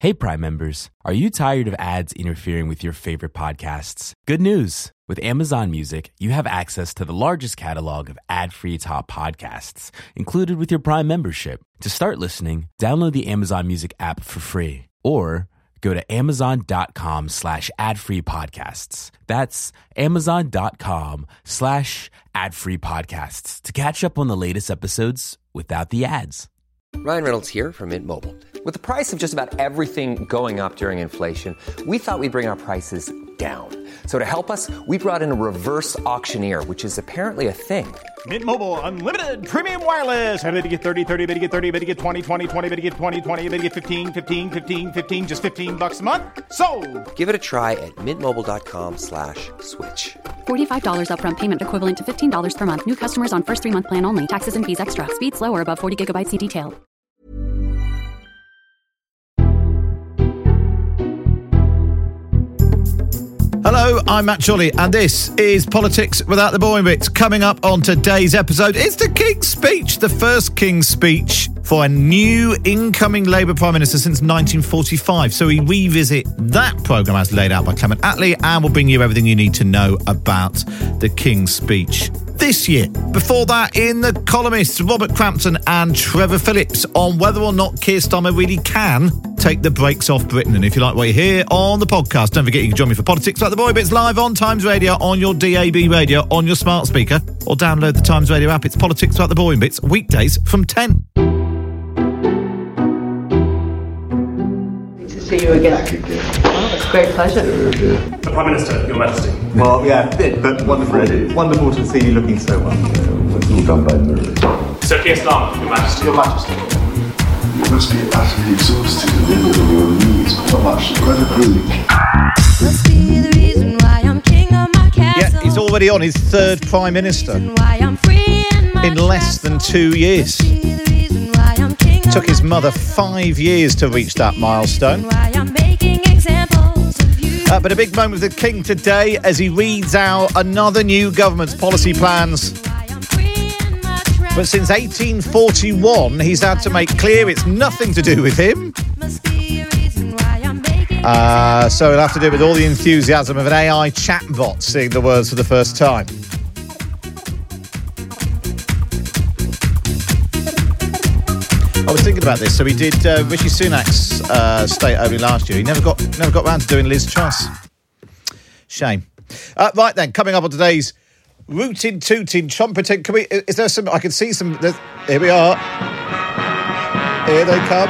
Hey Prime members, are you tired of ads interfering with your favorite podcasts? Good news! With Amazon Music, you have access to the largest catalog of ad-free top podcasts included with your Prime membership. To start listening, download the Amazon Music app for free or go to amazon.com/ad-free podcasts. That's amazon.com/ad-free podcasts to catch up on the latest episodes without the ads. Ryan Reynolds here from Mint Mobile. With the price of just about everything going up during inflation, we thought we'd bring our prices down. So to help us, we brought in a reverse auctioneer, which is apparently a thing. Mint Mobile Unlimited Premium Wireless. How to get 30, 30, bit to get 30, bit to get 20, 20, 20, bit to get 20, 20, bit to get 15, 15, 15, 15, just $15 a month? Sold! Give it a try at mintmobile.com/switch. $45 upfront payment equivalent to $15 per month. New customers on first 3-month plan only. Taxes and fees extra. Speed slower above 40 gigabytes in detail. Hello, I'm Matt Chorley, and this is Politics Without the Boring Bits. Coming up on today's episode, it's the King's Speech, the first King's Speech for a new incoming Labour Prime Minister since 1945. So we revisit that programme as laid out by Clement Attlee, and we'll bring you everything you need to know about the King's Speech this year. Before that, in the columnists, Robert Crampton and Trevor Phillips on whether or not Keir Starmer really can take the brakes off Britain. And if you like what you hear on the podcast, don't forget you can join me for Politics Like the Boy Bits live on Times Radio, on your DAB radio, on your smart speaker, or download the Times Radio app. It's Politics Like the Boy Bits, weekdays from 10. Good to see you again. Oh, it's a great pleasure. The Prime Minister, Your Majesty. Well, yeah, but wonderful. Wonderful to see you looking so well. Sir Keir Starmer, Your Majesty. Your Majesty. You must be utterly exhausted and in on your knees. Not much credibility. Must be the reason why I'm king of my castle. Yeah, he's already on his third Prime Minister in less than 2 years. Took his mother 5 years to reach that milestone. But a big moment with the King today as he reads out another new government's policy plans. But since 1841, he's had to make clear it's nothing to do with him. So he'll have to do it with all the enthusiasm of an AI chatbot seeing the words for the first time. I was thinking about this. So he did Rishi Sunak's state opening last year. He never got round to doing Liz Truss. Shame. Right then, coming up on today's rootin', tootin', trumpeting. Is there some? I can see some. Here we are. Here they come.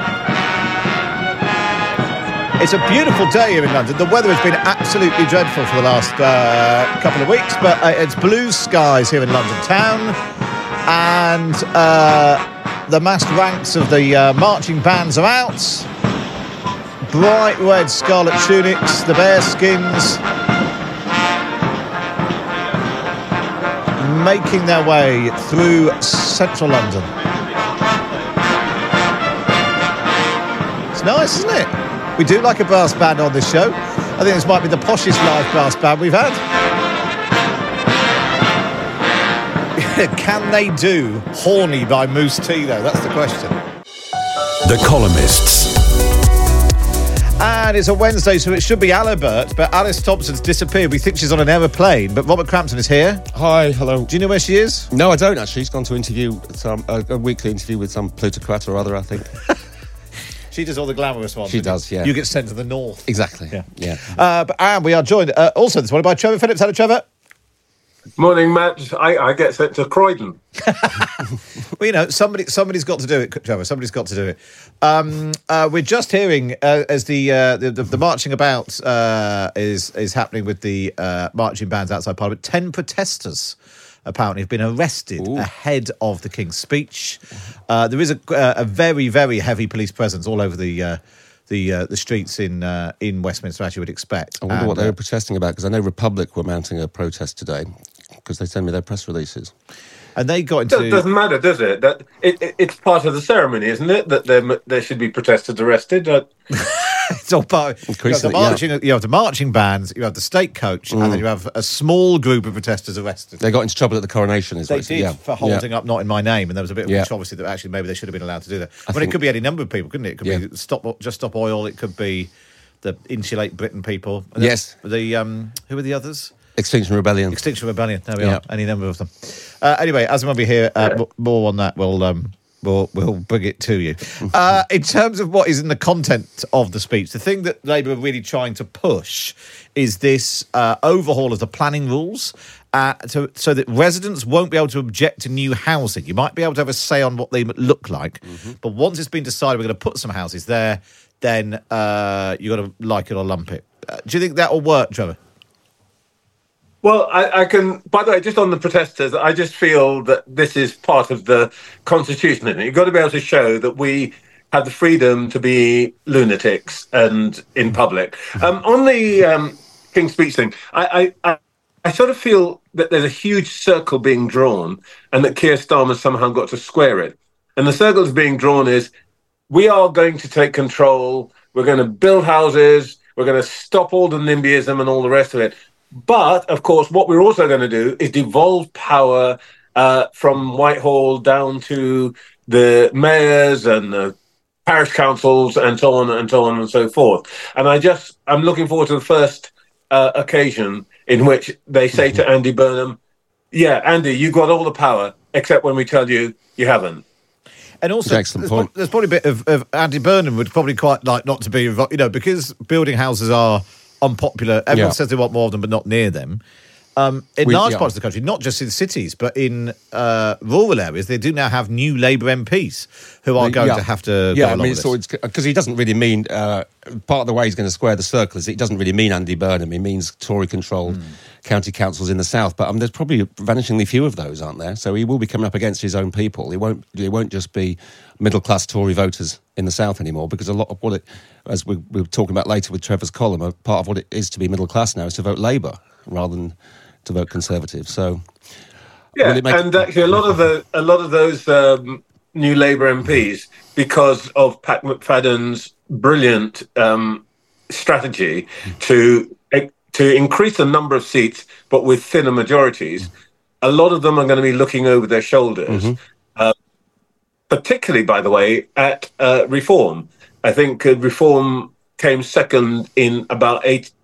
It's a beautiful day here in London. The weather has been absolutely dreadful for the last couple of weeks, but it's blue skies here in London town, and the massed ranks of the marching bands are out. Bright red scarlet tunics, the bearskins, making their way through central London. It's nice, isn't it? We do like a brass band on this show. I think this might be the poshest live brass band we've had. Can they do Horny by Moose T, though? That's the question. The Columnists. And it's a Wednesday, so it should be Alibert, but Alice Thompson's disappeared. We think she's on an aeroplane, but Robert Crampton is here. Hi, hello. Do you know where she is? No, I don't, actually. She's gone to interview a weekly interview with some plutocrat or other, I think. She does all the glamorous ones. She does, yeah. You get sent to the north. Exactly, yeah. And we are joined also this morning by Trevor Phillips. Hello, Trevor. Morning, Matt. I get sent to Croydon. Well, you know, somebody's got to do it, Trevor. Somebody's got to do it. We're just hearing as the marching about is happening with the marching bands outside Parliament. 10 protesters apparently have been arrested ahead of the King's Speech. There is a very, very heavy police presence all over the streets in Westminster, as you would expect. I wonder what they were protesting about, because I know Republic were mounting a protest today, because they send me their press releases. And they got into... It doesn't matter, does it? That it's part of the ceremony, isn't it? That there should be protesters arrested. It's all part. You have the marching bands, you have the state coach, and then you have a small group of protesters arrested. They got into trouble at the coronation, They did for holding up "Not in My Name," and there was a bit of controversy that actually maybe they should have been allowed to do that. It could be any number of people, couldn't it? It could be Stop Oil. It could be the Insulate Britain people. And yes. Who are the others? Extinction Rebellion. There we are. Any number of them. Anyway, as we'll be here, more on that. We'll bring it to you. In terms of what is in the content of the speech, the thing that Labour are really trying to push is this overhaul of the planning rules so that residents won't be able to object to new housing. You might be able to have a say on what they look like, but once it's been decided we're going to put some houses there, then you've got to like it or lump it. Do you think that will work, Trevor? Well, I can, by the way, just on the protesters, I just feel that this is part of the Constitution, isn't it? You've got to be able to show that we have the freedom to be lunatics and in public. On the King's Speech thing, I sort of feel that there's a huge circle being drawn and that Keir Starmer somehow got to square it. And the circle that's being drawn is, we are going to take control, we're going to build houses, we're going to stop all the NIMBYism and all the rest of it. But, of course, what we're also going to do is devolve power from Whitehall down to the mayors and the parish councils and so on and so on and so forth. And I'm looking forward to the first occasion in which they say to Andy Burnham, yeah, Andy, you got all the power, except when we tell you you haven't. And also, there's probably a bit of Andy Burnham would probably quite like not to be involved, because building houses are unpopular. Everyone says they want more of them, but not near them. In large parts of the country, not just in cities, but in rural areas, they do now have new Labour MPs who are going to have to go along with this. Because he doesn't really mean, part of the way he's going to square the circle is he doesn't really mean Andy Burnham, he means Tory-controlled county councils in the south, but there's probably vanishingly few of those, aren't there? So he will be coming up against his own people. It won't just be middle-class Tory voters in the south anymore, because a lot of what it, as we're talking about later with Trevor's column, a part of what it is to be middle-class now is to vote Labour rather than to vote Conservative. So and actually a lot of those new Labour MPs, because of Pat McFadden's brilliant strategy to increase the number of seats but with thinner majorities, a lot of them are going to be looking over their shoulders, particularly, by the way, at Reform. I think Reform came second in about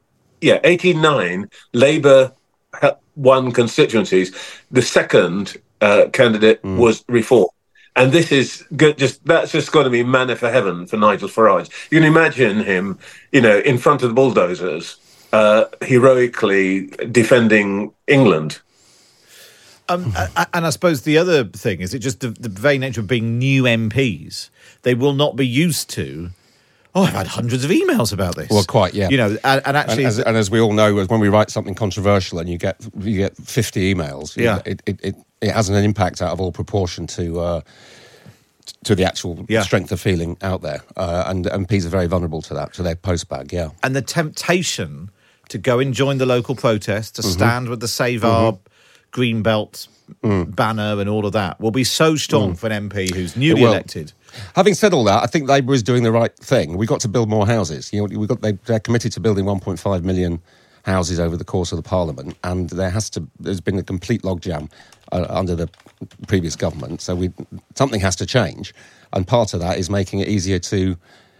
89. Labour won constituencies. The second candidate was Reform. And this is good. That's just going to be manna for heaven for Nigel Farage. You can imagine him, in front of the bulldozers, heroically defending England. And I suppose the other thing is, it just the very nature of being new MPs, they will not be used to. I've had hundreds of emails about this. Well, quite, yeah. And actually, and as we all know, when we write something controversial and you get 50 emails, it has an impact out of all proportion to the actual strength of feeling out there. And MPs are very vulnerable to that, to their postbag, And the temptation to go and join the local protest, to stand with the Save Our Greenbelt banner and all of that will be so strong for an MP who's newly elected. Having said all that, I think Labour is doing the right thing. We've got to build more houses. They're committed to building 1.5 million houses over the course of the Parliament, and there's been a complete logjam under the previous government. So something has to change, and part of that is making it easier to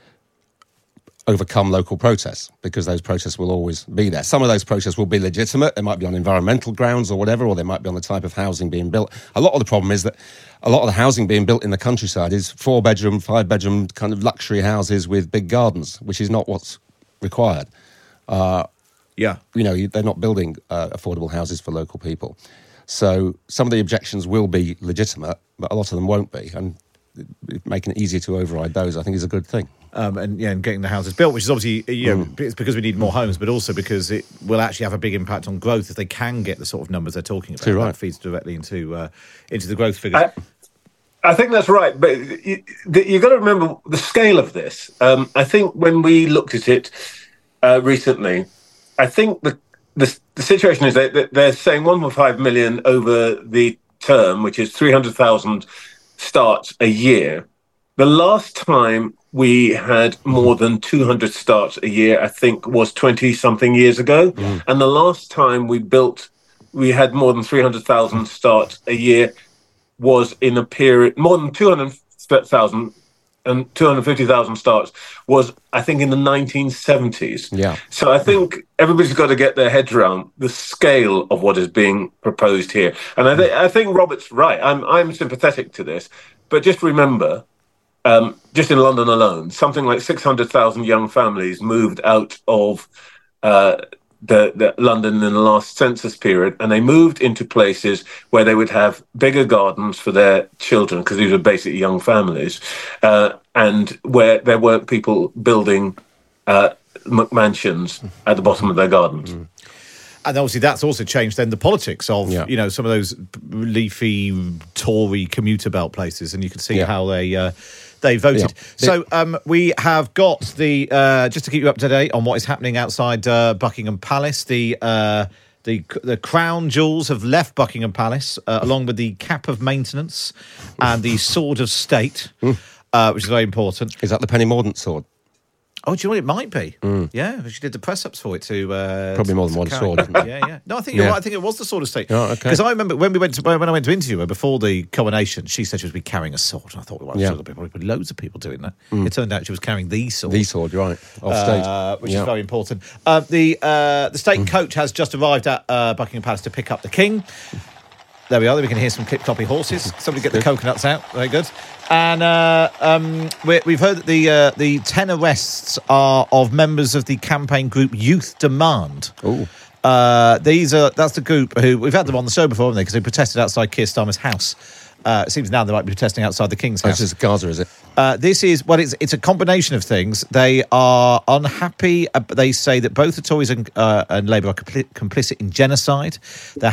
overcome local protests, because those protests will always be there. Some of those protests will be legitimate. They might be on environmental grounds or whatever, or they might be on the type of housing being built. A lot of the problem is that a lot of the housing being built in the countryside is 4-bedroom, 5-bedroom kind of luxury houses with big gardens, which is not what's required. They're not building affordable houses for local people. So some of the objections will be legitimate, but a lot of them won't be. And making it easier to override those, I think, is a good thing. And getting the houses built, which is obviously, it's because we need more homes, but also because it will actually have a big impact on growth if they can get the sort of numbers they're talking about. That feeds directly into the growth figures. I think that's right, but you've got to remember the scale of this. I think when we looked at it recently, I think the situation is that they're saying 1.5 million over the term, which is 300,000 starts a year. The last time we had more than 200 starts a year, I think, was 20-something years ago. And the last time we had more than 300,000 starts a year was in a period, more than 200,000 and 250,000 starts was, I think, in the 1970s. Yeah. So I think everybody's got to get their heads around the scale of what is being proposed here. And I think Robert's right. I'm sympathetic to this. But just remember, just in London alone, something like 600,000 young families moved out of the London in the last census period, and they moved into places where they would have bigger gardens for their children, because these were basically young families, and where there weren't people building mansions at the bottom of their gardens. And obviously that's also changed then the politics of, some of those leafy Tory commuter belt places, and you can see how they voted. So we have got the just to keep you up to date on what is happening outside Buckingham Palace. The crown jewels have left Buckingham Palace along with the cap of maintenance and the sword of state, which is very important. Is that the Penny Mordaunt sword? Oh, do you know what it might be? Yeah, she did the press-ups for it to... Probably more than one sword, isn't it? Yeah. No, I think you're right. I think it was the sword of state. Oh, okay. Because I remember when I went to interview her before the coronation, she said she was carrying a sword. And I thought, well, loads of people doing that. It turned out she was carrying the sword. The sword, right, off stage. Which is very important. The state coach has just arrived at Buckingham Palace to pick up the king. There we are. We can hear some clip-cloppy horses. Somebody get the coconuts out. Very good. And we've heard that the 10 arrests are of members of the campaign group Youth Demand. Oh. That's the group who we've had them on the show before, haven't they? Because they protested outside Keir Starmer's house. It seems now they might be protesting outside the King's house. This is Gaza, is it? It's a combination of things. They are unhappy. They say that both the Tories and Labour are complicit in genocide. They're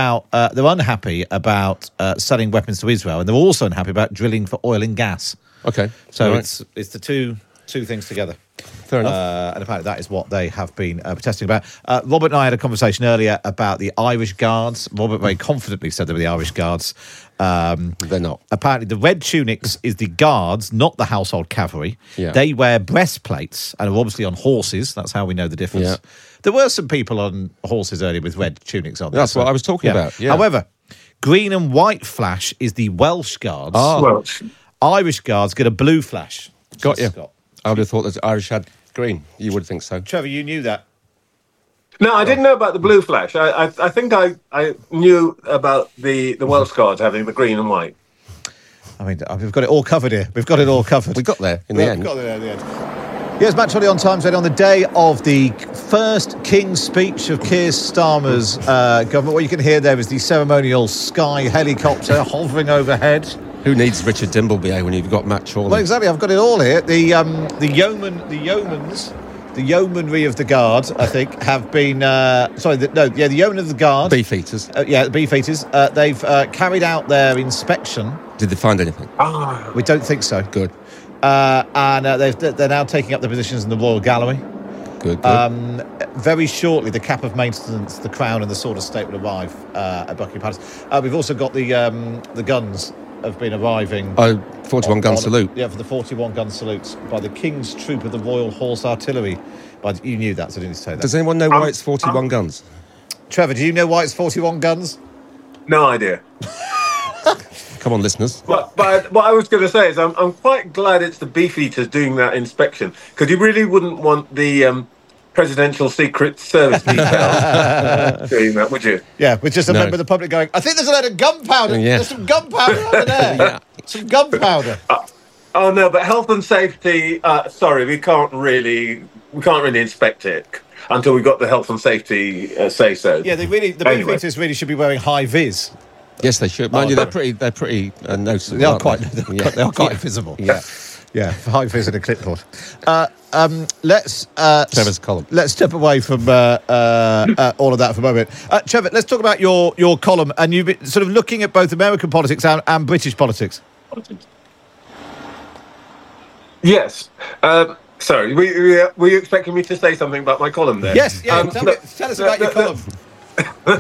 unhappy about selling weapons to Israel, and they're also unhappy about drilling for oil and gas. Okay, so it's the two things together. Fair enough. And apparently that is what they have been protesting about. Robert and I had a conversation earlier about the Irish Guards. Robert very confidently said they were the Irish Guards. They're not. Apparently the red tunics is the Guards, not the household cavalry. Yeah. They wear breastplates and are obviously on horses. That's how we know the difference. Yeah. There were some people on horses earlier with red tunics on. That's what I was talking about. Yeah. However, green and white flash is the Welsh Guards. Welsh. Irish Guards get a blue flash. Got you. I would have thought that the Irish had green. You would think so. Trevor, you knew that. No, I didn't know about the blue flash. I think I knew about the Welsh Guards having the green and white. I mean, we've got it all covered here. We've got it all covered. We got there in the end. We've got there in the end. Yes, Matt Chorley on Times Radio on the day of the first King's speech of Keir Starmer's government. What you can hear there is the ceremonial Sky helicopter hovering overhead. Who needs Richard Dimbleby when you've got Matt Chorley? Well, exactly. I've got it all here. The yeomanry of the guard, I think, have been... the yeomen of the guard... Beefeaters. The Beefeaters. They've carried out their inspection. Did they find anything? We don't think so. Good. And they're now taking up their positions in the Royal Gallery. Good. Very shortly, the cap of maintenance, the crown and the sword of state will arrive at Buckingham Palace. We've also got the guns have been arriving. 41 gun salute. Yeah, for the 41 gun salutes by the King's Troop of the Royal Horse Artillery. But you knew that, so I didn't say that. Does anyone know why it's 41 guns? Trevor, do you know why it's 41 guns? No idea. Come on, listeners. But what I was going to say is I'm quite glad it's the Beefeaters doing that inspection, because you really wouldn't want the Presidential Secret Service details doing that, would you? Yeah, with just a member of the public going, I think there's a load of gunpowder. Yeah. There's some gunpowder over there. Yeah. Some gunpowder. Oh no, but health and safety. Sorry, we can't really inspect it until we got the health and safety say so. Yeah, the Beefeaters really should be wearing high vis. Yes, they should. Mind you, they're pretty noticeable. They are quite visible. Yeah. Yeah, high vis and a clipboard. Let's Trevor's column. Let's step away from all of that for a moment. Trevor, let's talk about your column. And you've been sort of looking at both American politics and British politics. Yes. Sorry, were you expecting me to say something about my column there? Yes. Yeah. Tell us about your column.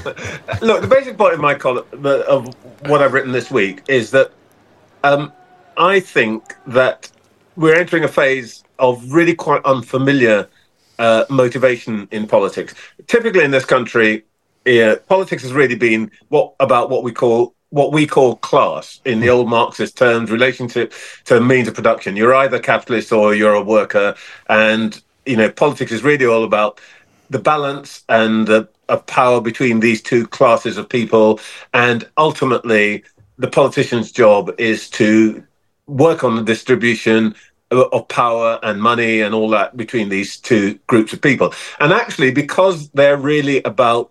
Look, the basic point of my column, of what I've written this week, is that I think that we're entering a phase of really quite unfamiliar motivation in politics. Typically in this country, politics has really been what we call class in the old Marxist terms, relationship to means of production. You're either capitalist or you're a worker, and politics is really all about the balance and of power between these two classes of people, and ultimately the politician's job is to work on the distribution of power and money and all that between these two groups of people. And actually, because they're really about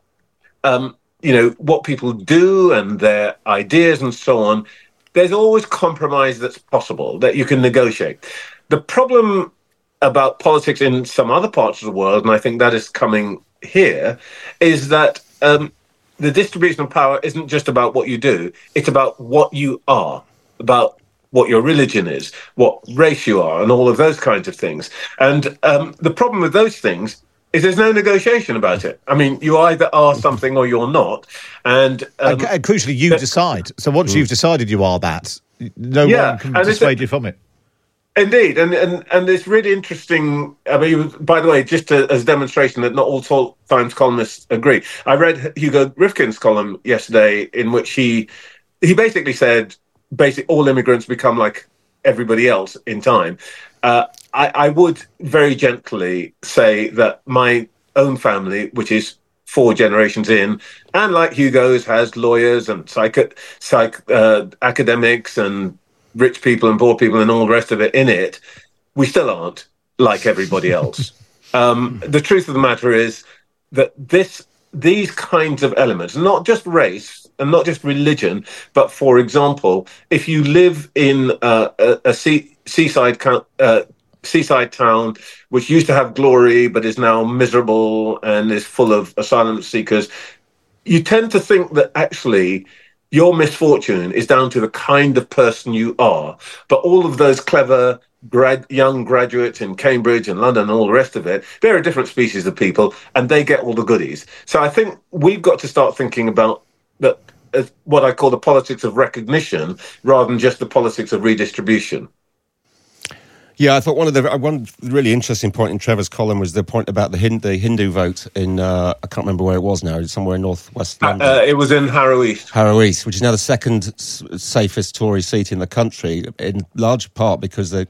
what people do and their ideas and so on, there's always compromise that's possible, that you can negotiate. The problem about politics in some other parts of the world, and I think that is coming here, is that the distribution of power isn't just about what you do, it's about what you are, about what your religion is, what race you are, and all of those kinds of things. And the problem with those things is there's no negotiation about it. I mean, you either are something or you're not. And crucially, you decide. So once you've decided you are that, no one can dissuade you from it. Indeed, and it's really interesting. I mean, by the way, just as a demonstration that not all Times columnists agree. I read Hugo Rifkin's column yesterday, in which he basically said, all immigrants become like everybody else in time. I would very gently say that my own family, which is 4 generations in, and like Hugo's, has lawyers and academics and rich people and poor people and all the rest of it in it, we still aren't like everybody else. The truth of the matter is that these kinds of elements, not just race and not just religion, but, for example, if you live in a seaside town which used to have glory but is now miserable and is full of asylum seekers, you tend to think that actually your misfortune is down to the kind of person you are. But all of those clever young graduates in Cambridge and London and all the rest of it, they're a different species of people and they get all the goodies. So I think we've got to start thinking about that as what I call the politics of recognition rather than just the politics of redistribution. Yeah, I thought one really interesting point in Trevor's column was the point about the Hindu vote in, I can't remember where it was now, somewhere in northwest London. It was in Harrow East. Harrow East, which is now the second safest Tory seat in the country, in large part because the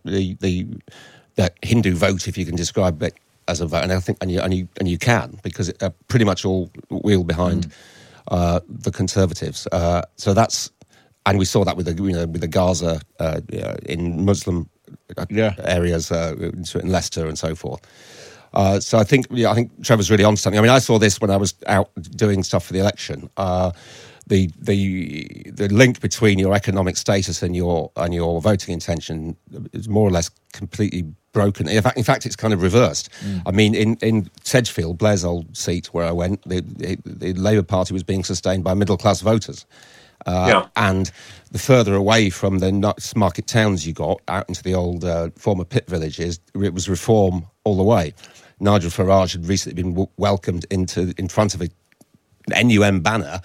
Hindu vote, if you can describe it as a vote, and I think and you can, because it pretty much all wheel behind the Conservatives. So that's, and we saw that with the Gaza in Muslim areas in Leicester and so forth. So I think Trevor's really on something. I mean, I saw this when I was out doing stuff for the election. The link between your economic status and your voting intention is more or less completely broken. In fact, it's kind of reversed. I mean, in Sedgefield, Blair's old seat where I went, the Labour Party was being sustained by middle class voters. And the further away from the market towns you got, out into the old former pit villages, it was Reform all the way. Nigel Farage had recently been welcomed in front of an NUM banner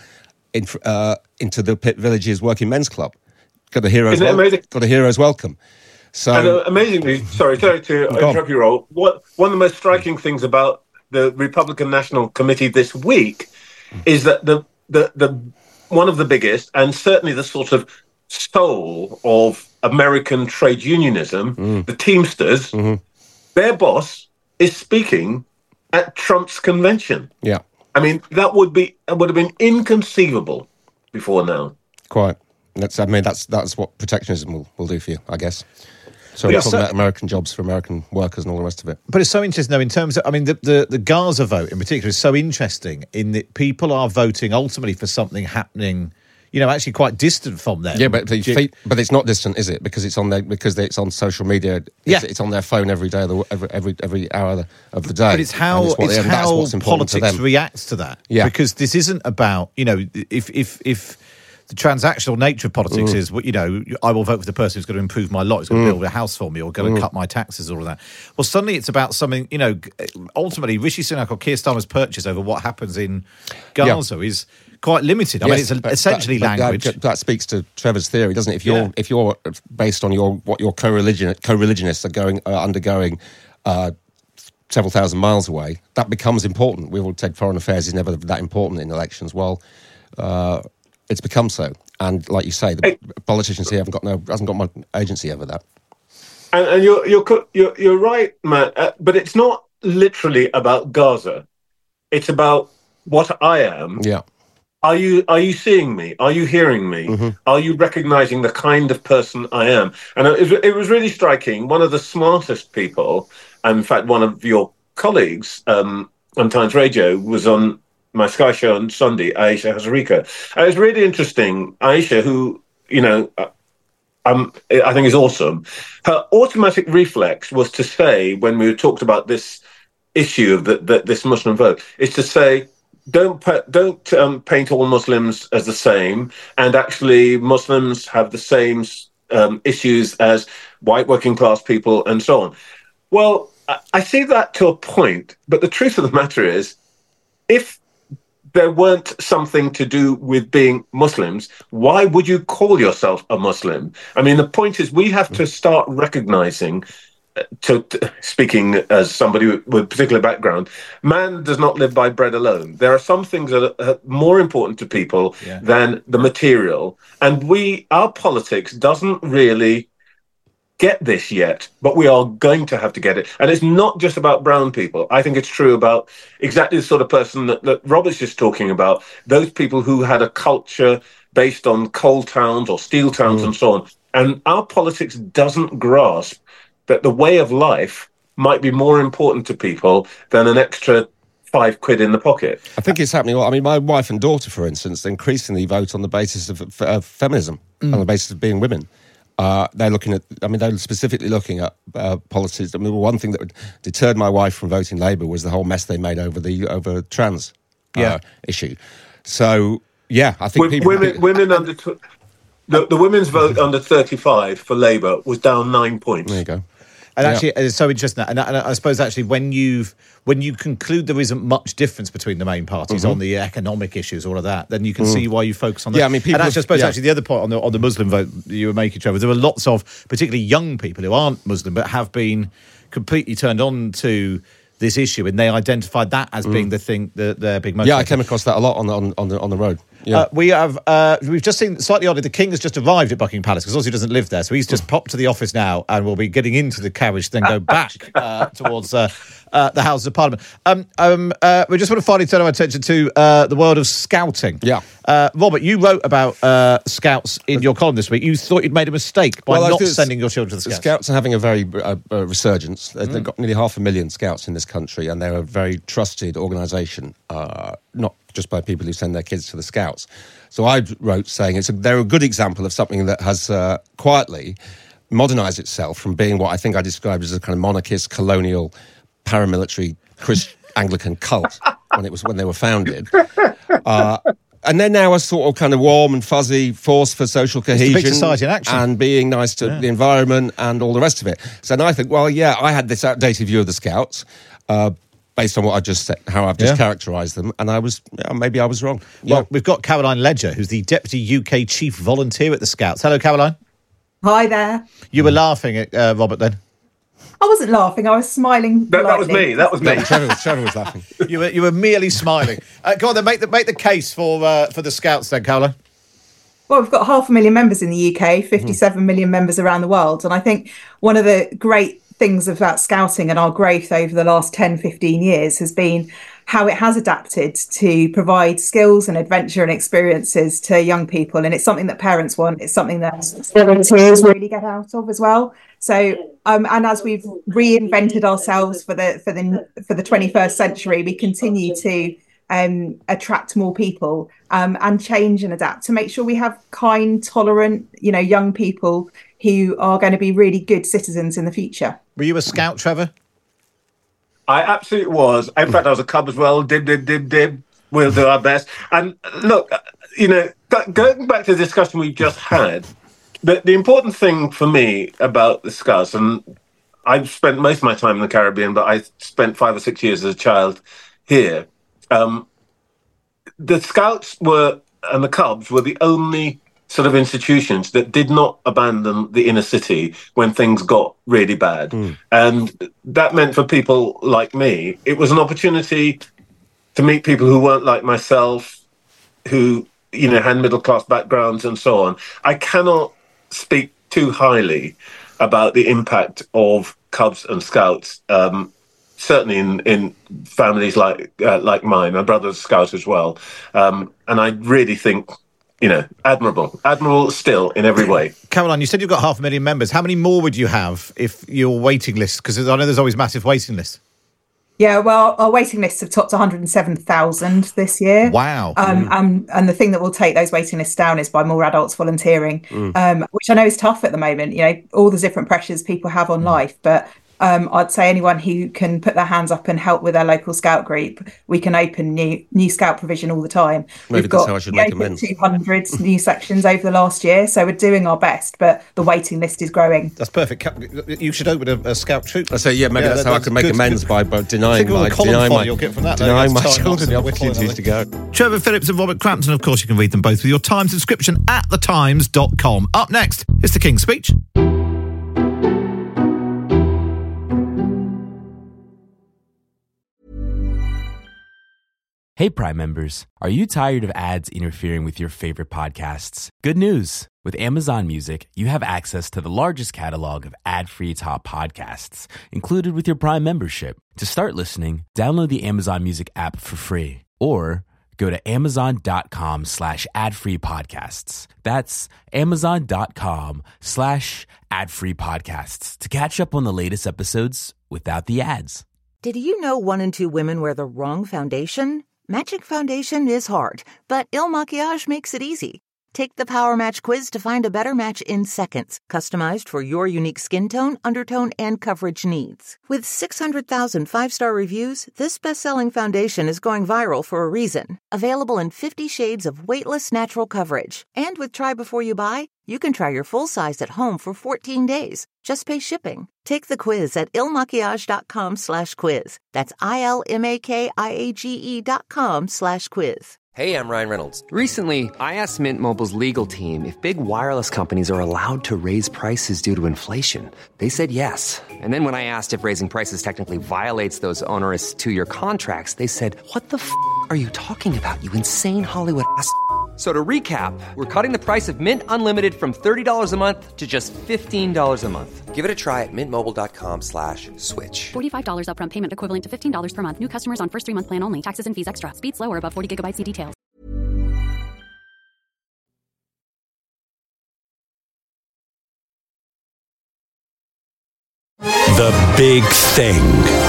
into the pit villages Working Men's Club. Got a hero's welcome. So, and amazingly, sorry to interrupt you, Roll. One of the most striking things about the Republican National Committee this week is that the one of the biggest, and certainly the sort of soul of American trade unionism, the Teamsters, their boss is speaking at Trump's convention. Yeah. I mean, that would have been inconceivable before now. Quite. That's what protectionism will do for you, I guess. So we're talking about American jobs for American workers and all the rest of it. But it's so interesting, though, in terms of, I mean, the Gaza vote in particular is so interesting in that people are voting ultimately for something happening, actually quite distant from them. Yeah, but it's not distant, is it? Because it's on social media. It's on their phone every day, every hour of the day. But it's how politics reacts to that. Yeah. Because this isn't about, if the transactional nature of politics is, I will vote for the person who's going to improve my lot, who's going to build a house for me, or going to cut my taxes, all of that. Well, suddenly it's about something, ultimately Rishi Sunak or Keir Starmer's purchase over what happens in Gaza is quite limited. I mean, it's essentially language. That speaks to Trevor's theory, doesn't it? If you're based on what your co-religionists are undergoing several thousand miles away, that becomes important. We will take foreign affairs is never that important in elections. Well, it's become so, and like you say, the politicians here hasn't got much agency over that. And you're right, Matt. But it's not literally about Gaza. It's about what I am. Yeah. Are you seeing me? Are you hearing me? Mm-hmm. Are you recognizing the kind of person I am? And it was really striking. One of the smartest people, and in fact, one of your colleagues on Times Radio was on my Sky show on Sunday, Aisha Hazarika. And it's really interesting. Aisha, who, I think is awesome. Her automatic reflex was to say, when we talked about this issue of this Muslim vote, is to say, don't paint all Muslims as the same, and actually Muslims have the same issues as white working class people and so on. Well, I see that to a point, but the truth of the matter is, if there weren't something to do with being Muslims, why would you call yourself a Muslim? I mean, the point is we have to start recognizing, speaking as somebody with a particular background, man does not live by bread alone. There are some things that are more important to people than the material. And our politics doesn't really get this yet, but we are going to have to get it. And it's not just about brown people. I think it's true about exactly the sort of person that Robert's just talking about, those people who had a culture based on coal towns or steel towns and so on. And our politics doesn't grasp that the way of life might be more important to people than an extra £5 in the pocket. I think it's happening. I mean, my wife and daughter, for instance, increasingly vote on the basis of feminism, on the basis of being women. They're specifically looking at policies. I mean, one thing that deterred my wife from voting Labour was the whole mess they made over trans issue. So, I think women under the women's vote under 35 for Labour was down 9 points. There you go. And actually, it's so interesting. And I suppose actually, when you conclude there isn't much difference between the main parties on the economic issues, all of that, then you can see why you focus on that. Yeah, I mean, people. And actually, I suppose actually the other point on the Muslim vote you were making, Trevor, there are lots of particularly young people who aren't Muslim but have been completely turned on to this issue, and they identified that as being the thing, their big motivator. Yeah, I came across that a lot on the road. Yeah. We've just seen, slightly oddly, the King has just arrived at Buckingham Palace, because obviously he doesn't live there, so he's just popped to the office now and will be getting into the carriage to then go back towards the Houses of Parliament. We just want to finally turn our attention to the world of scouting. Yeah. Robert, you wrote about scouts in your column this week. You thought you'd made a mistake by not sending your children to the scouts. The scouts are having a very resurgence. They've got nearly 500,000 scouts in this country, and they're a very trusted organisation, not just by people who send their kids to the scouts. So I wrote saying they're a good example of something that has quietly modernised itself from being what I think I described as a kind of monarchist, colonial, paramilitary Anglican cult when they were founded. And they're now a sort of kind of warm and fuzzy force for social cohesion, big society in action, and being nice to the environment and all the rest of it. So now I think, I had this outdated view of the Scouts based on what I just said, how I've just characterised them, and maybe I was wrong. Well, we've got Caroline Ledger, who's the Deputy UK Chief Volunteer at the Scouts. Hello, Caroline. Hi there. You were laughing at Robert then? I wasn't laughing. I was smiling. That was me. Trevor was laughing. You were merely smiling. Go on then, make the case for the Scouts then, Caroline. Well, we've got 500,000 members in the UK, 57 million members around the world, and I think one of the great things about scouting and our growth over the last 10, 15 years has been how it has adapted to provide skills and adventure and experiences to young people. And it's something that parents want. It's something that volunteers really get out of as well. So, and as we've reinvented ourselves for the 21st century, we continue to attract more people and change and adapt to make sure we have kind, tolerant, young people who are going to be really good citizens in the future. Were you a scout, Trevor? I absolutely was. In fact, I was a cub as well. Dib. We'll do our best. And look, going back to the discussion we just had, the important thing for me about the Scouts, and I've spent most of my time in the Caribbean, but I spent 5 or 6 years as a child here. the Scouts and the Cubs were the only sort of institutions that did not abandon the inner city when things got really bad. And that meant for people like me, it was an opportunity to meet people who weren't like myself, who, had middle-class backgrounds and so on. I cannot speak too highly about the impact of Cubs and Scouts, certainly in families like mine. My brother's Scout as well. And I really think, admirable still in every way. Caroline, you said you've got 500,000 members. How many more would you have if your waiting list, because I know there's always massive waiting lists. Yeah, well, our waiting lists have topped 107,000 this year. Wow. And the thing that will take those waiting lists down is by more adults volunteering, which I know is tough at the moment, all the different pressures people have on life. But I'd say anyone who can put their hands up and help with their local Scout group, we can open new Scout provision all the time. Maybe We've got 200 new sections over the last year, so we're doing our best, but the waiting list is growing. That's perfect. You should open a Scout troop. I say, maybe that's how I can make amends by denying my children the opportunity to go. Trevor Phillips and Robert Crampton, of course, you can read them both with your Times subscription at thetimes.com. Up next is the King's Speech. Hey, Prime members, are you tired of ads interfering with your favorite podcasts? Good news. With Amazon Music, you have access to the largest catalog of ad-free top podcasts included with your Prime membership. To start listening, download the Amazon Music app for free or go to amazon.com/ad-free podcasts. That's amazon.com/ad-free podcasts to catch up on the latest episodes without the ads. Did you know 1 in 2 women wear the wrong foundation? Matching foundation is hard, but Il Makiage makes it easy. Take the Power Match quiz to find a better match in seconds, customized for your unique skin tone, undertone, and coverage needs. With 600,000 5-star reviews, this best-selling foundation is going viral for a reason. Available in 50 shades of weightless natural coverage. And with Try Before You Buy, you can try your full size at home for 14 days. Just pay shipping. Take the quiz at ilmakiage.com/quiz. That's ILMAKIAGE.com/quiz. Hey, I'm Ryan Reynolds. Recently, I asked Mint Mobile's legal team if big wireless companies are allowed to raise prices due to inflation. They said yes. And then when I asked if raising prices technically violates those onerous 2-year contracts, they said, "What the f*** are you talking about, you insane Hollywood ass?" So to recap, we're cutting the price of Mint Unlimited from $30 a month to just $15 a month. Give it a try at mintmobile.com/switch. $45 upfront payment equivalent to $15 per month. New customers on first 3-month plan only. Taxes and fees extra. Speed slower above 40 gigabytes. See details. The Big Thing.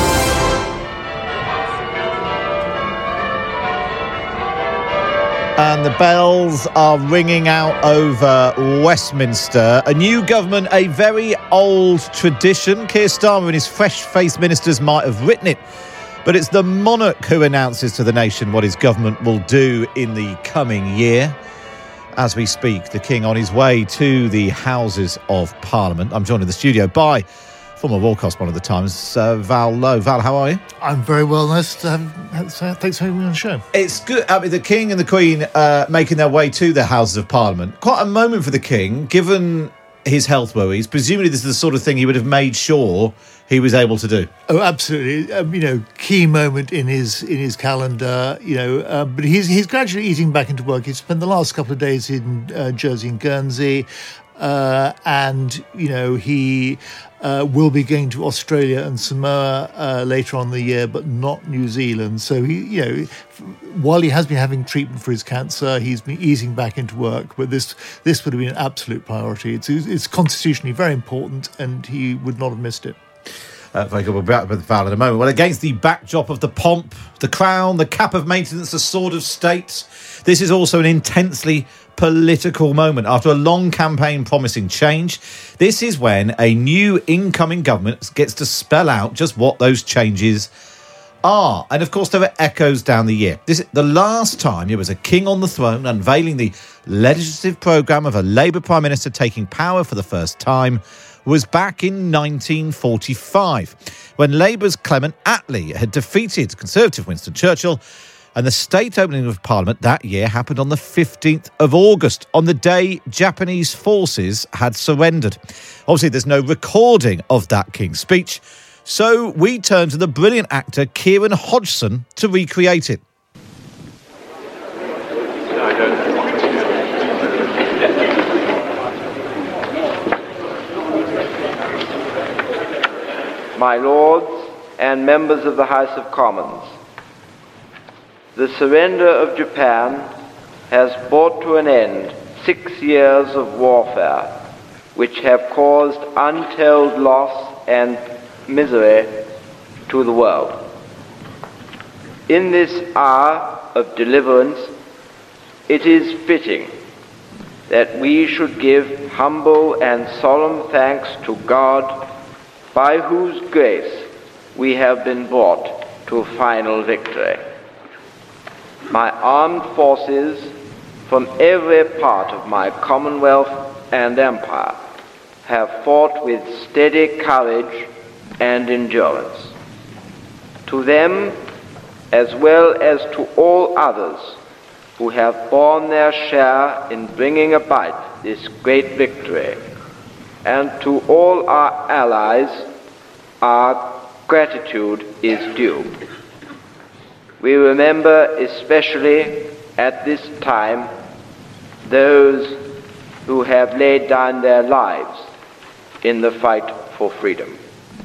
And the bells are ringing out over Westminster. A new government, a very old tradition. Keir Starmer and his fresh-faced ministers might have written it, but it's the monarch who announces to the nation what his government will do in the coming year. As we speak, the King on his way to the Houses of Parliament. I'm joined in the studio by former war correspondent of the Times, Val Lowe. Val, how are you? I'm very well. Nice to have. Thanks for having me on the show. It's good. I mean, the King and the Queen making their way to the Houses of Parliament. Quite a moment for the King, given his health worries. Presumably, this is the sort of thing he would have made sure he was able to do. Oh, absolutely. Key moment in his calendar. But he's gradually easing back into work. He spent the last couple of days in Jersey and Guernsey, and he will be going to Australia and Samoa later on in the year, but not New Zealand. So while he has been having treatment for his cancer, he's been easing back into work. But this would have been an absolute priority. It's constitutionally very important, and he would not have missed it. Very good. We'll be back with Val in a moment. Well, against the backdrop of the pomp, the crown, the cap of maintenance, the sword of state, this is also an intensely political moment. After a long campaign promising change, this is when a new incoming government gets to spell out just what those changes are. And of course, there are echoes down the year. This is the last time there was a king on the throne unveiling the legislative programme of a Labour Prime Minister taking power for the first time was back in 1945, when Labour's Clement Attlee had defeated Conservative Winston Churchill And the state opening of Parliament that year happened on the 15th of August, on the day Japanese forces had surrendered. Obviously, there's no recording of that King's Speech, so we turn to the brilliant actor Kieran Hodgson to recreate it. My Lords and members of the House of Commons, the surrender of Japan has brought to an end 6 years of warfare, which have caused untold loss and misery to the world. In this hour of deliverance, it is fitting that we should give humble and solemn thanks to God, by whose grace we have been brought to a final victory. My armed forces from every part of my Commonwealth and Empire have fought with steady courage and endurance. To them, as well as to all others who have borne their share in bringing about this great victory, and to all our allies, our gratitude is due. We remember especially at this time those who have laid down their lives in the fight for freedom.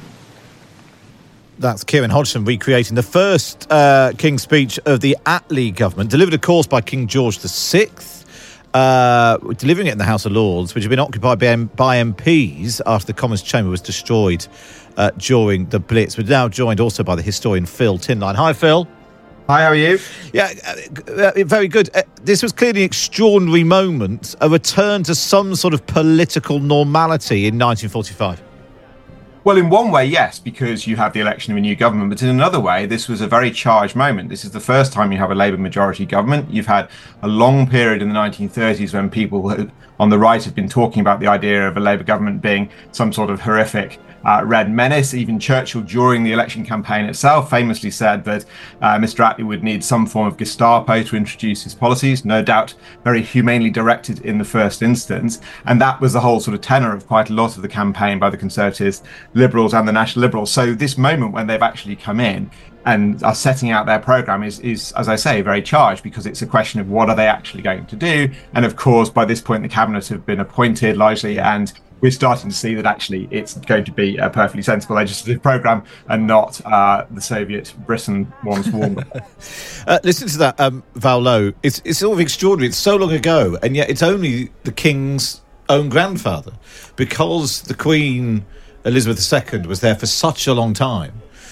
That's Kieran Hodgson recreating the first King's Speech of the Attlee government, delivered, of course, by King George VI, delivering it in the House of Lords, which had been occupied by MPs after the Commons Chamber was destroyed during the Blitz. We're now joined also by the historian Phil Tinline. Hi, Phil. Hi, how are you? Yeah, very good. This was clearly an extraordinary moment, a return to some sort of political normality in 1945. Well, in one way, yes, because you have the election of a new government. But in another way, this was a very charged moment. This is the first time you have a Labour majority government. You've had a long period in the 1930s when people on the right have been talking about the idea of a Labour government being some sort of horrific red menace. Even Churchill, during the election campaign itself, famously said that Mr. Attlee would need some form of Gestapo to introduce his policies, no doubt very humanely directed in the first instance. And that was the whole sort of tenor of quite a lot of the campaign by the Conservatives, Liberals and the National Liberals. So this moment when they've actually come in and are setting out their programme is, as I say, very charged, because it's a question of what are they actually going to do. And of course, by this point, the cabinet have been appointed largely, and we're starting to see that actually it's going to be a perfectly sensible legislative programme and not the Soviet Britain once warned. Listen to that, Val Lowe. It's sort of extraordinary. It's so long ago, and yet it's only the King's own grandfather, because the Queen Elizabeth II was there for such a long time.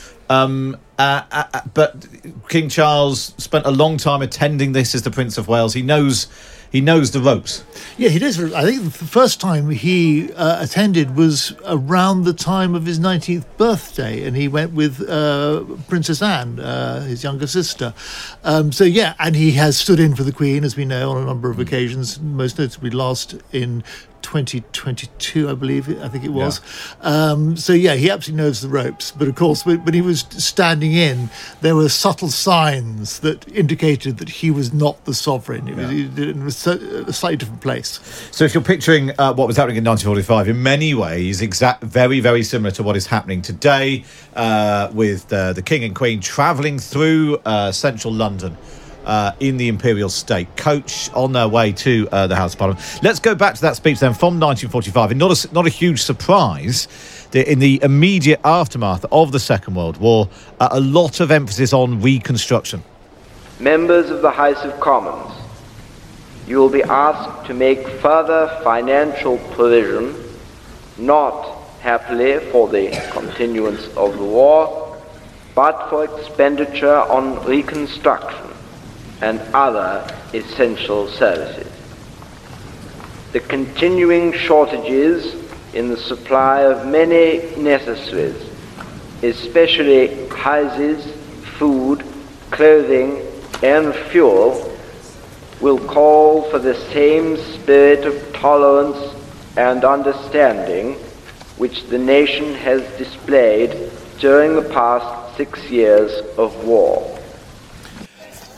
But King Charles spent a long time attending this as the Prince of Wales. He knows the ropes. Yeah, he does. I think the first time he attended was around the time of his 19th birthday, and he went with Princess Anne, his younger sister. So, yeah, and he has stood in for the Queen, as we know, on a number of occasions, most notably last in 2022, I think it was. Yeah. So, yeah, he absolutely knows the ropes. But, of course, when he was standing in, there were subtle signs that indicated that he was not the sovereign. It was a slightly different place. So if you're picturing what was happening in 1945, in many ways, very, very similar to what is happening today with the King and Queen travelling through central London, in the Imperial State Coach on their way to the House of Parliament. Let's go back to that speech then from 1945. And not a huge surprise that in the immediate aftermath of the Second World War, a lot of emphasis on reconstruction. Members of the House of Commons, you will be asked to make further financial provision, not happily for the continuance of the war, but for expenditure on reconstruction and other essential services. The continuing shortages in the supply of many necessaries, especially houses, food, clothing, and fuel, will call for the same spirit of tolerance and understanding which the nation has displayed during the past 6 years of war.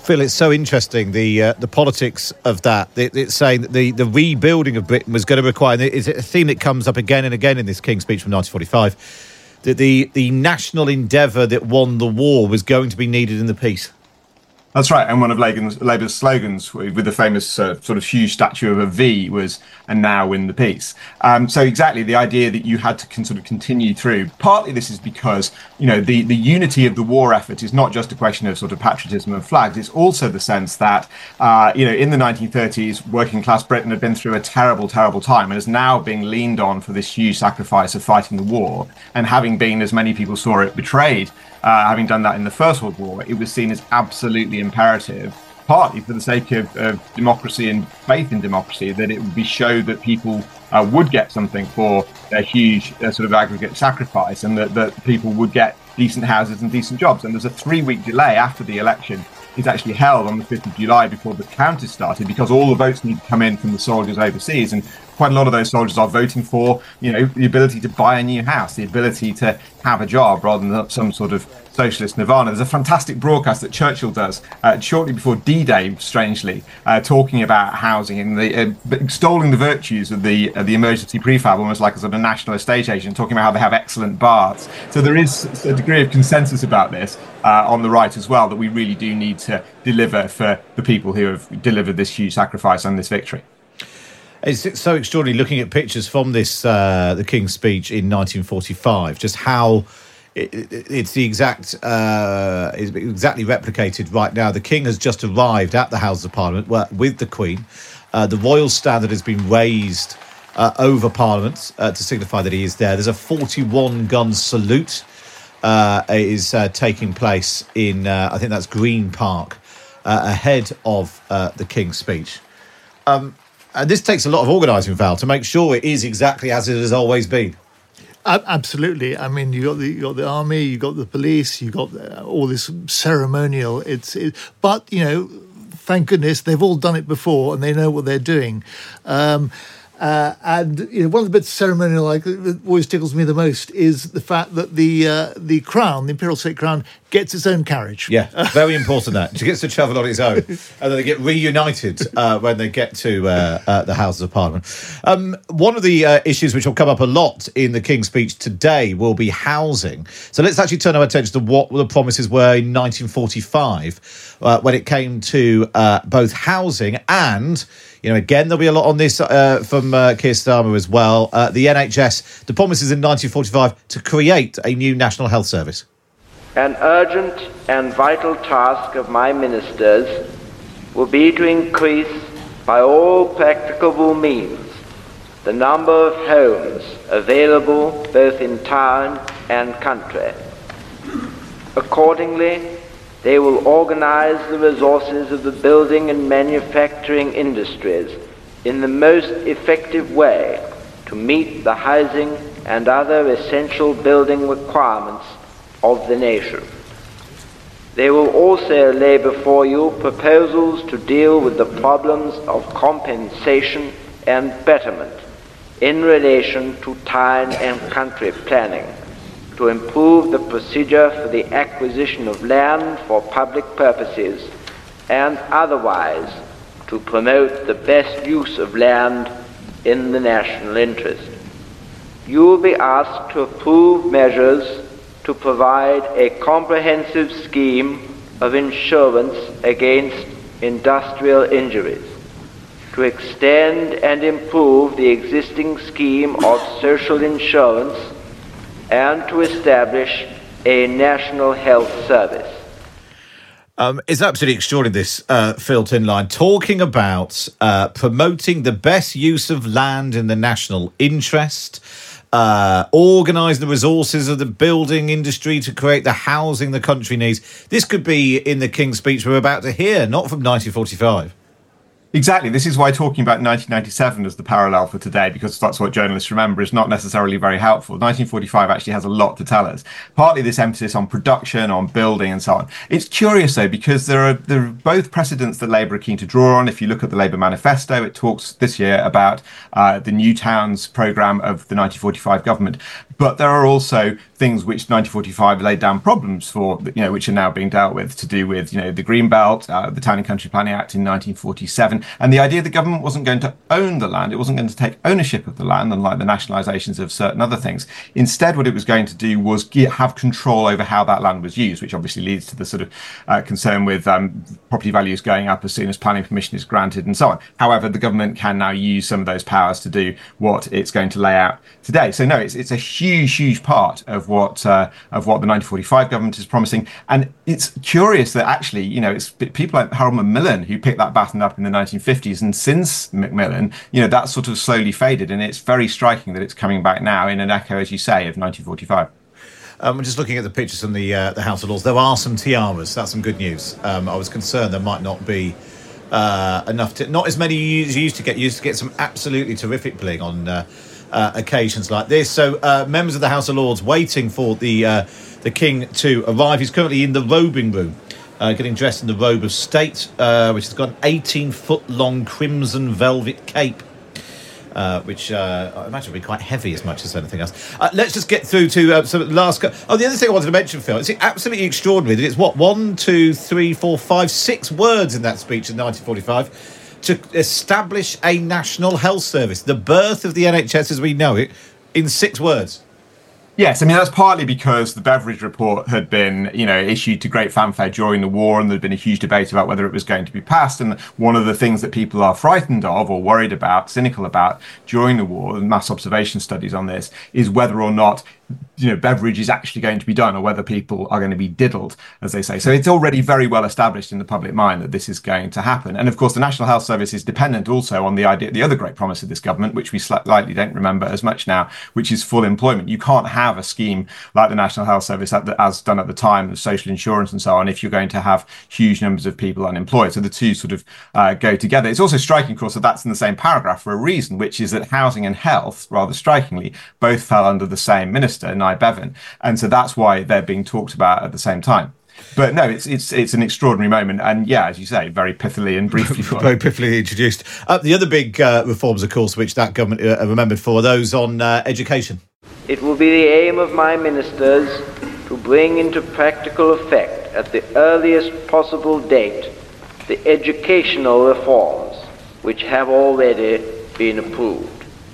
Phil, it's so interesting, the politics of that. It's saying that the rebuilding of Britain was going to require, and it's a theme that comes up again and again in this King's Speech from 1945, that the national endeavour that won the war was going to be needed in the peace. That's right, and one of Labour's slogans with the famous sort of huge statue of a V was "and now win the peace." So exactly, the idea that you had to sort of continue through. Partly this is because, the unity of the war effort is not just a question of sort of patriotism and flags. It's also the sense that, in the 1930s, working class Britain had been through a terrible, terrible time and is now being leaned on for this huge sacrifice of fighting the war. And having been, as many people saw it, betrayed, having done that in the First World War, it was seen as absolutely imperative, partly for the sake of democracy and faith in democracy, that it would be showed that people would get something for their huge sort of aggregate sacrifice, and that people would get decent houses and decent jobs. And there's a 3-week delay after the election. It's actually held on the 5th of July before the count is started, because all the votes need to come in from the soldiers overseas, and quite a lot of those soldiers are voting for, the ability to buy a new house, the ability to have a job rather than some sort of socialist nirvana. There's a fantastic broadcast that Churchill does shortly before D-Day, strangely, talking about housing and extolling the virtues of the emergency prefab, almost like a sort of national estate agent, talking about how they have excellent baths. So there is a degree of consensus about this on the right as well, that we really do need to deliver for the people who have delivered this huge sacrifice and this victory. It's so extraordinary looking at pictures from this, the King's Speech in 1945, just how it's the exact, is exactly replicated right now. The King has just arrived at the Houses of Parliament with the Queen. The royal standard has been raised over Parliament to signify that he is there. There's a 41-gun salute is taking place in, I think that's Green Park, ahead of the King's Speech. This takes a lot of organising, Val, to make sure it is exactly as it has always been. Absolutely. I mean, you got the army, you got the police, you got all this ceremonial. But thank goodness they've all done it before and they know what they're doing. And one of the bits of ceremonial that always tickles me the most is the fact that the crown, the Imperial State Crown, gets its own carriage. Yeah, very important that. It gets to travel on its own. And then they get reunited when they get to the Houses of Parliament. One of the issues which will come up a lot in the King's Speech today will be housing. So let's actually turn our attention to what the promises were in 1945 when it came to both housing and... again, there'll be a lot on this from Keir Starmer as well. The NHS, the promises in 1945 to create a new National Health Service. An urgent and vital task of my ministers will be to increase by all practicable means the number of homes available both in town and country. Accordingly, they will organize the resources of the building and manufacturing industries in the most effective way to meet the housing and other essential building requirements of the nation. They will also lay before you proposals to deal with the problems of compensation and betterment in relation to town and country planning, to improve the procedure for the acquisition of land for public purposes, and otherwise to promote the best use of land in the national interest. You will be asked to approve measures to provide a comprehensive scheme of insurance against industrial injuries, to extend and improve the existing scheme of social insurance, and to establish a national health service. It's absolutely extraordinary, this Phil Tinline, talking about promoting the best use of land in the national interest, organise the resources of the building industry to create the housing the country needs. This could be in the King's Speech we're about to hear, not from 1945. Exactly. This is why talking about 1997 as the parallel for today, because that's what journalists remember, is not necessarily very helpful. 1945 actually has a lot to tell us. Partly this emphasis on production, on building and so on. It's curious, though, because there are both precedents that Labour are keen to draw on. If you look at the Labour manifesto, it talks this year about the New Towns programme of the 1945 government. But there are also things which 1945 laid down problems for, which are now being dealt with, to do with, the Greenbelt, the Town and Country Planning Act in 1947, and the idea the government wasn't going to own the land, it wasn't going to take ownership of the land, unlike the nationalisations of certain other things. Instead, what it was going to do was have control over how that land was used, which obviously leads to the sort of concern with property values going up as soon as planning permission is granted and so on. However, the government can now use some of those powers to do what it's going to lay out today. So no, it's a huge part of what the 1945 government is promising. And it's curious that actually, it's people like Harold Macmillan who picked that baton up in the 1950s. And since Macmillan, that sort of slowly faded. And it's very striking that it's coming back now in an echo, as you say, of 1945. I'm just looking at the pictures from the House of Lords. There are some tiaras. That's some good news. I was concerned there might not be enough. Not as many as you used to get. You used to get some absolutely terrific bling on occasions like this. So members of the House of Lords waiting for the King to arrive. He's currently in the robing room, getting dressed in the robe of state, which has got an 18-foot-long crimson velvet cape. Which I imagine will be quite heavy as much as anything else. Let's just get through to some of the last... the other thing I wanted to mention, Phil, it's absolutely extraordinary that it's, 1, 2, 3, 4, 5, 6 words in that speech in 1945 to establish a national health service, the birth of the NHS as we know it, in 6 words. Yes, I mean, that's partly because the Beveridge report had been, issued to great fanfare during the war, and there'd been a huge debate about whether it was going to be passed. And one of the things that people are frightened of or worried about, cynical about during the war, and mass observation studies on this, is whether or not Beveridge is actually going to be done, or whether people are going to be diddled, as they say. So it's already very well established in the public mind that this is going to happen. And of course, the National Health Service is dependent also on the other great promise of this government, which we slightly don't remember as much now, which is full employment. You can't have a scheme like the National Health Service as done at the time, of social insurance and so on, if you're going to have huge numbers of people unemployed. So the two sort of go together. It's also striking, of course, that that's in the same paragraph for a reason, which is that housing and health, rather strikingly, both fell under the same minister, Nye Bevan, and so that's why they're being talked about at the same time. But no, it's an extraordinary moment, and yeah, as you say, very pithily and briefly very pithily introduced. The other big reforms, of course, which that government are remembered for, are those on education. It will be the aim of my ministers to bring into practical effect at the earliest possible date the educational reforms which have already been approved.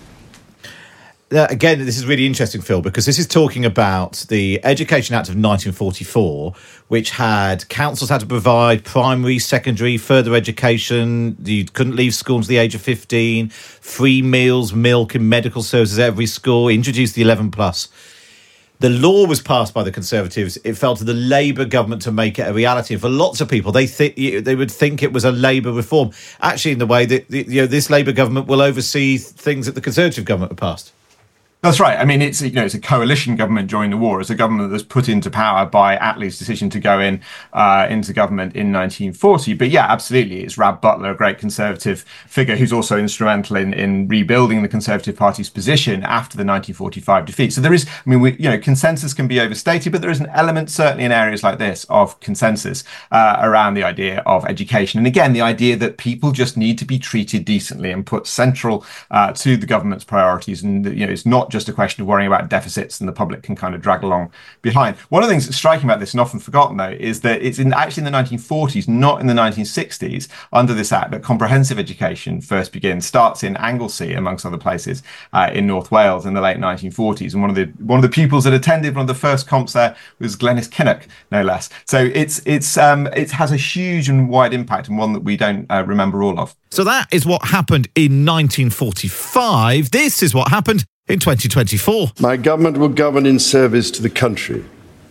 Again, this is really interesting, Phil, because this is talking about the Education Act of 1944, which had councils had to provide primary, secondary, further education. You couldn't leave school until the age of 15, free meals, milk and medical services at every school, introduced the 11 plus. The law was passed by the Conservatives. It fell to the Labour government to make it a reality. And for lots of people, they would think it was a Labour reform. Actually, in the way that this Labour government will oversee things that the Conservative government have passed. That's right. I mean, it's a coalition government during the war. It's a government that was put into power by Attlee's decision to go into government in 1940. But yeah, absolutely, it's Rab Butler, a great Conservative figure who's also instrumental in rebuilding the Conservative Party's position after the 1945 defeat. So there is, consensus can be overstated, but there is an element, certainly in areas like this, of consensus around the idea of education. And again, the idea that people just need to be treated decently and put central to the government's priorities. And it's not just a question of worrying about deficits and the public can kind of drag along behind. One of the things that's striking about this, and often forgotten though, is that it's actually in the 1940s, not in the 1960s, under this act, that comprehensive education first begins. Starts in Anglesey, amongst other places, in North Wales in the late 1940s. And one of the pupils that attended one of the first comps there was Glenys Kinnock, no less. So it has a huge and wide impact, and one that we don't remember all of. So that is what happened in 1945. This is what happened in 2024. My government will govern in service to the country.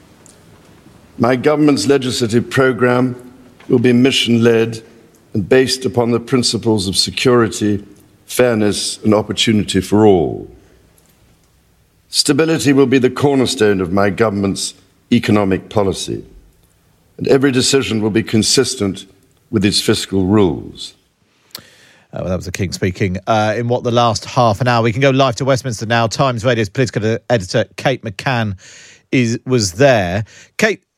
My government's legislative programme will be mission-led and based upon the principles of security, fairness and opportunity for all. Stability will be the cornerstone of my government's economic policy, and every decision will be consistent with its fiscal rules. Well, that was the King speaking in the last half an hour. We can go live to Westminster now. Times Radio's political editor Kate McCann was there. Kate,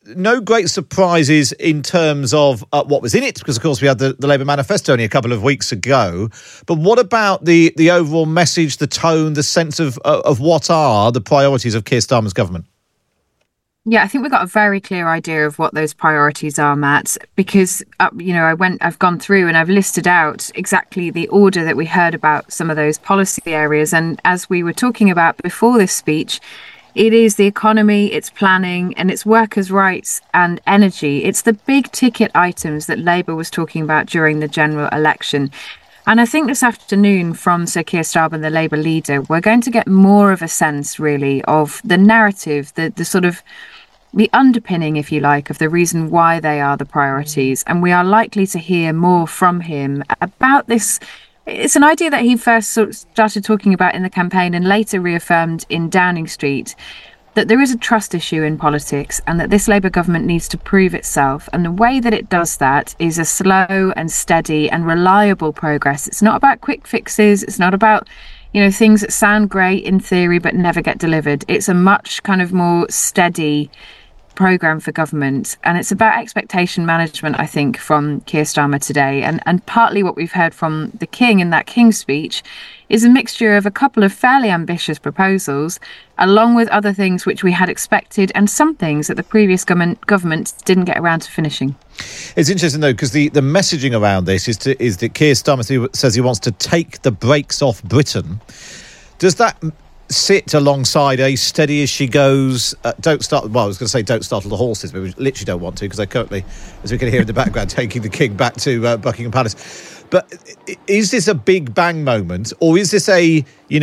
no great surprises in terms of what was in it, because, of course, we had the Labour manifesto only a couple of weeks ago. But what about the overall message, the tone, the sense of what are the priorities of Keir Starmer's government? Yeah, I think we've got a very clear idea of what those priorities are, Matt, because, I've gone through and I've listed out exactly the order that we heard about some of those policy areas. And as we were talking about before this speech, it is the economy, it's planning, and it's workers' rights and energy. It's the big ticket items that Labour was talking about during the general election. And I think this afternoon from Sir Keir Starmer, the Labour leader, we're going to get more of a sense, really, of the narrative, the sort of the underpinning, if you like, of the reason why they are the priorities. And we are likely to hear more from him about this. It's an idea that he first sort of started talking about in the campaign and later reaffirmed in Downing Street, that there is a trust issue in politics and that this Labour government needs to prove itself. And the way that it does that is a slow and steady and reliable progress. It's not about quick fixes. It's not about, things that sound great in theory but never get delivered. It's a much kind of more steady programme for government, and it's about expectation management, I think, from Keir Starmer today, and partly what we've heard from the King in that King's speech is a mixture of a couple of fairly ambitious proposals along with other things which we had expected and some things that the previous government didn't get around to finishing. It's interesting, though, because the messaging around this is that Keir Starmer says he wants to take the brakes off Britain. Does that sit alongside a steady as she goes, don't startle the horses, but we literally don't want to, because they're currently, as we can hear in the background, taking the King back to Buckingham Palace. But is this a big bang moment, or is this a,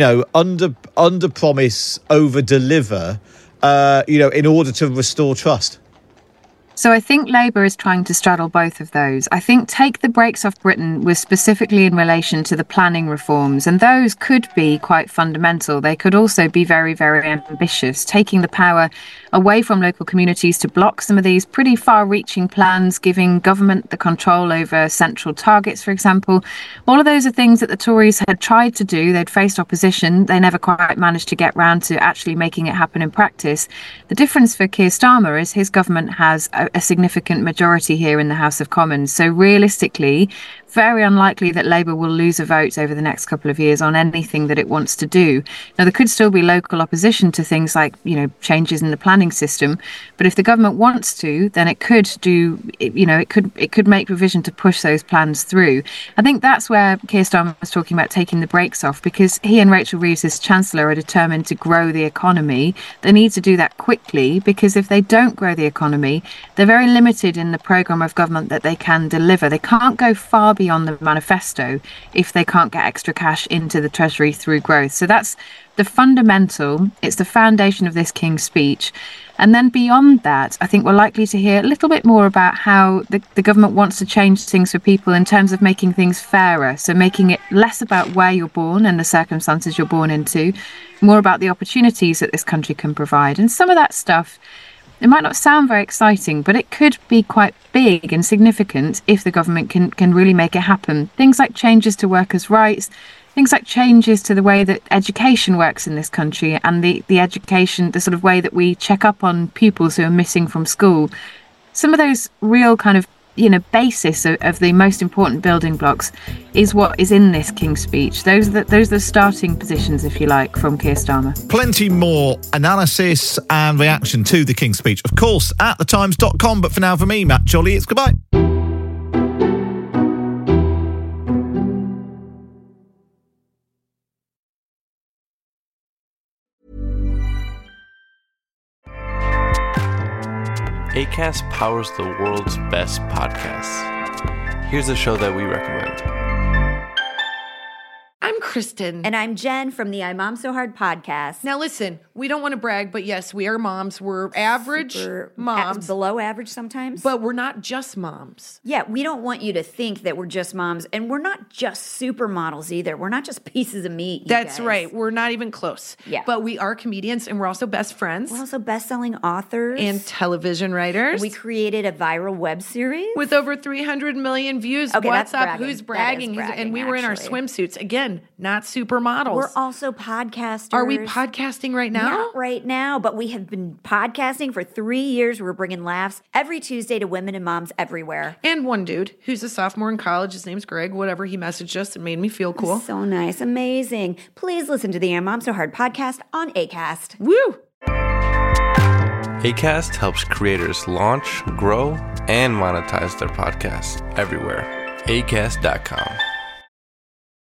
under promise, over deliver, in order to restore trust? So I think Labour is trying to straddle both of those. I think take the brakes off Britain was specifically in relation to the planning reforms, and those could be quite fundamental. They could also be very, very ambitious, taking the power away from local communities to block some of these pretty far-reaching plans, giving government the control over central targets, for example. All of those are things that the Tories had tried to do. They'd faced opposition. They never quite managed to get round to actually making it happen in practice. The difference for Keir Starmer is his government has a significant majority here in the House of Commons. So realistically, very unlikely that Labour will lose a vote over the next couple of years on anything that it wants to do. Now, there could still be local opposition to things like, changes in the planning system. But if the government wants to, then it could do, it could make provision to push those plans through. I think that's where Keir Starmer was talking about taking the brakes off, because he and Rachel Reeves, as Chancellor, are determined to grow the economy. They need to do that quickly, because if they don't grow the economy, they're very limited in the programme of government that they can deliver. They can't go far beyond the manifesto if they can't get extra cash into the Treasury through growth. So that's the fundamental, it's the foundation of this King's speech. And then beyond that, I think we're likely to hear a little bit more about how the government wants to change things for people in terms of making things fairer. So making it less about where you're born and the circumstances you're born into, more about the opportunities that this country can provide. And some of that stuff, it might not sound very exciting, but it could be quite big and significant if the government can really make it happen. Things like changes to workers' rights, things like changes to the way that education works in this country and the education, the sort of way that we check up on pupils who are missing from school. Some of those real kind of, basis of the most important building blocks is what is in this King's speech. Those are the starting positions, if you like, from Keir Starmer. Plenty more analysis and reaction to the King's speech, of course, at thetimes.com. But for now, for me, Matt Jolly, it's goodbye. Acast powers the world's best podcasts. Here's a show that we recommend. I'm Kristen. And I'm Jen from the I Mom So Hard podcast. Now listen, we don't want to brag, but yes, we are moms. We're average moms. Below average sometimes. But we're not just moms. Yeah, we don't want you to think that we're just moms. And we're not just supermodels either. We're not just pieces of meat. That's right. We're not even close. Yeah. But we are comedians and we're also best friends. We're also best-selling authors. And television writers. We created a viral web series. With over 300 million views. Okay, What's that's up? bragging. Who's bragging? That is bragging, and we were in our actually. swimsuits. Again, not supermodels. We're also podcasters. Are we podcasting right now? Not right now, but we have been podcasting for 3 years. We're bringing laughs every Tuesday to women and moms everywhere. And one dude who's a sophomore in college, his name's Greg, whatever, he messaged us and made me feel cool. So nice. Amazing. Please listen to the Am Mom So Hard podcast on Acast. Woo! Acast helps creators launch, grow, and monetize their podcasts everywhere. Acast.com.